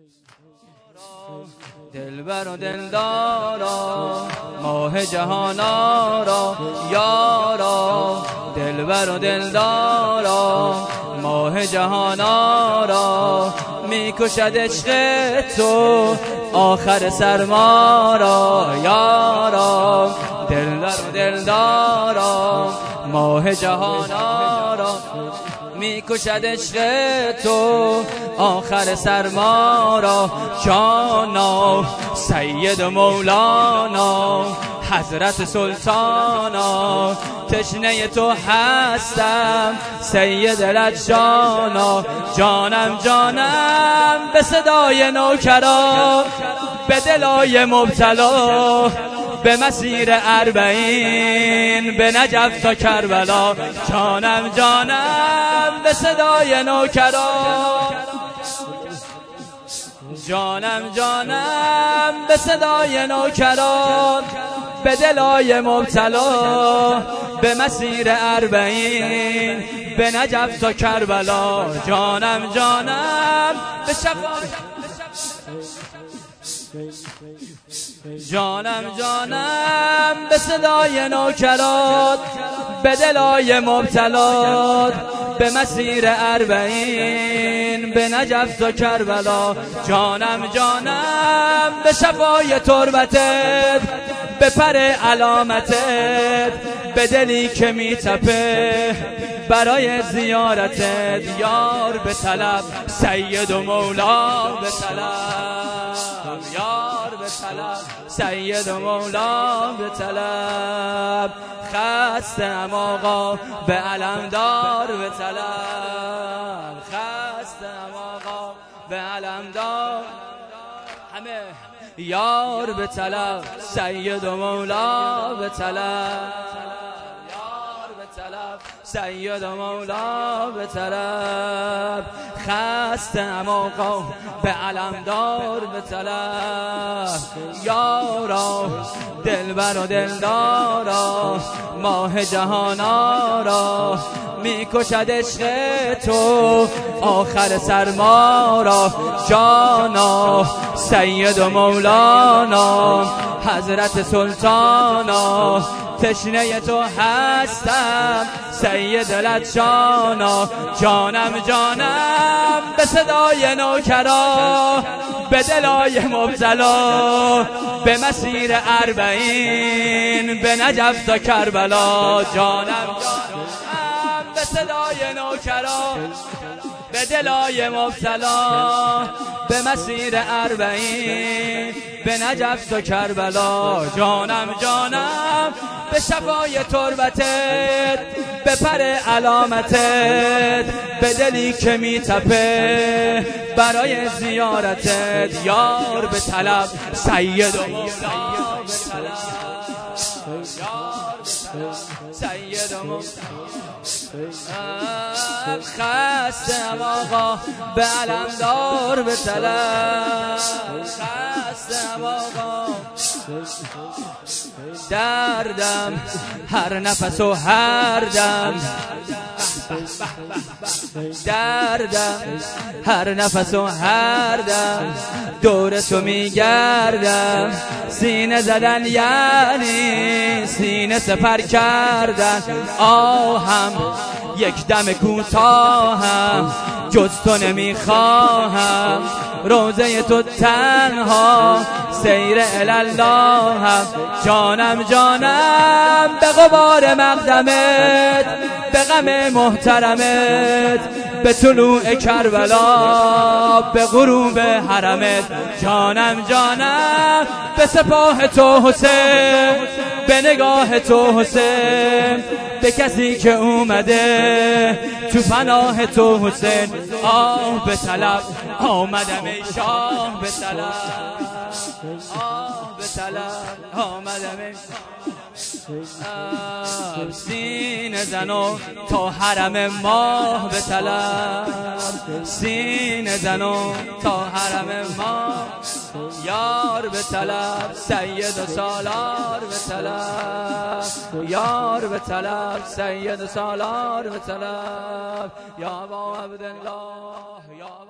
دلبر و دلدارا ماه جهانارا یارا، دلبر و دلدارا ماه جهانارا، میکشد عشق تو آخر سرمارا یارا، دلبر و دلدارا ماه جهانارا، میکشد عشق تو آخر سرمارا، جانا سید مولانا حضرت سلطانا، تشنه تو هستم سید لجانا، جانم جانم به صدای نوکران، به دلای مبتلا، به مسیر اربعین به نجف تا کربلا، جانم جانم به صدای نوکران، جانم جانم به صدای نوکران، به دلای مبتلا، به مسیر اربعین به نجف تا کربلا، جانم جانم به جانم جانم به صدای نوکرات، به دلای مبتلا، به مسیر اربعین به نجف تا کربلا، جانم جانم به شفای تربتت، به پر علامتت، به دلی که میتپه برای زیارتت، یار به طلب سید و مولا به طلب، یار به طلب سید و مولا به طلب، خستم آقا به علمدار به طلب، خستم آقا به علمدار، همه یار به طلب سید و مولا به طلب، یار به طلب سید و مولا به طلب، خستم آقا به علمدار به طلب، یارا دلبر و دلدارا ماه جهانارا، میکشد عشق تو آخر سرمارا، جانا سید و مولانا حضرت سلطانا، تشنه تو هستم سید لجانا، جانم جانم به صدای نوکرا، به دلای مبتلا، به مسیر اربعین به نجف تا کربلا، جانم جانم به صدای نوکرا، به دلای مبتلا، به مسیر اربعین به نجف تا کربلا، جانم جانم به شفای تربتت، به پر علامتت، به دلی که میتپه برای زیارتت، یار به طلب سید و مولا به طلب، یار به طلب سید و مولا، خستم آقا به علمدار به طلب، خستم آقا دردم هر نفس و هر دم، دردم هر نفس و هر دم، دور تو میگردم، سینه زدن یعنی سینه سپر کردن، آهم یک دم کوتاهم جز تو نمیخواهم، روزه تو تنها سیر الاللهم، جانم جانم به غبار مقدمت، به غم محترمت، به طلوع کربلا، به غروب حرمت، جانم جانم به سپاه تو حسین، به نگاه تو حسین، به کسی که اومده تو پناه تو حسین، آه به طلب آمدم ای شاه به طلب، آه به طلب آمدم ای سینه زنو تا حرم ماه به طلب، سینه زنو تا حرم ماه، یار به طلب سید و سالار به طلب، یار به طلب سید و سالار به طلب، یا ابا عبدالله یا